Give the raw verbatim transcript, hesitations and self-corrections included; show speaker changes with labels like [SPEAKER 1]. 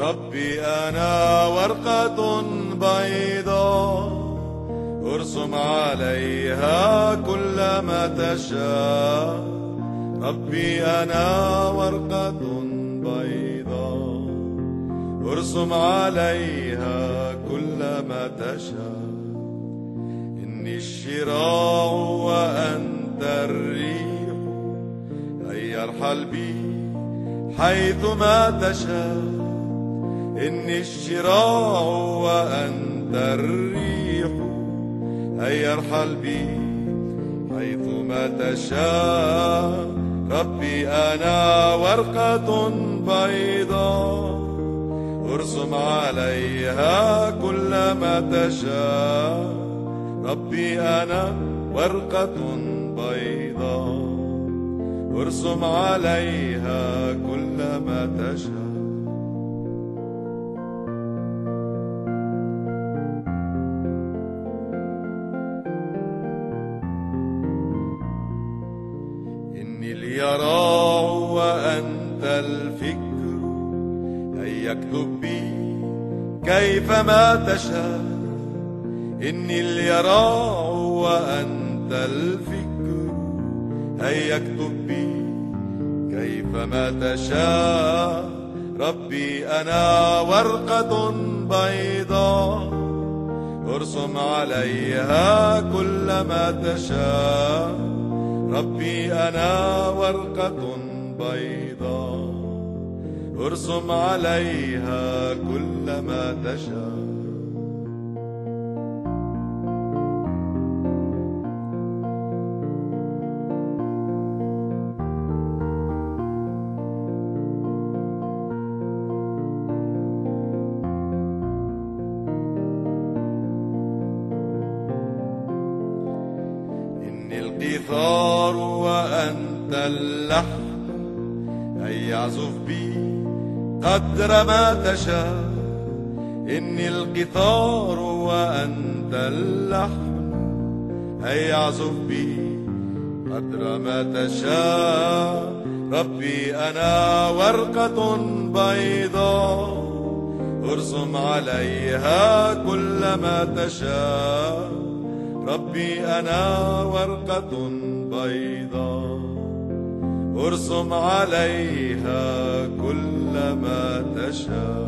[SPEAKER 1] ربي أنا ورقة بيضاء ارسم عليها كل ما تشاء. ربي أنا ورقة بيضاء ارسم عليها كل ما تشاء. إني الشراع وأنت الريح، هيا ارحل بي حيثما تشاء. إني الشراع وأنت الريح، هيا ارحل بي حيثما تشاء. ربي أنا ورقة بيضاء ارسم عليها كل ما تشاء. ربي أنا ورقة بيضاء ارسم عليها كل ما تشاء. إني اليراع وأنت الفكر، هيا اكتب بي كيفما تشاء. إني اليراع وأنت الفكر، هيا اكتب بي كيفما تشاء. ربي أنا ورقة بيضاء ارسم عليها كل ما تشاء. ربي أنا ورقة بيضاء ارسم عليها كل ما تشاء. إني القيثار وأنت اللحن، هيا اعزف بي قدر ما تشاء. إني القيثار وأنت اللحن، هيا اعزف بي قدر ما تشاء. ربي أنا ورقة بيضاء ارسم عليها كل ما تشاء. ربي أنا ورقة بيضاء ارسم عليها كل ما تشاء.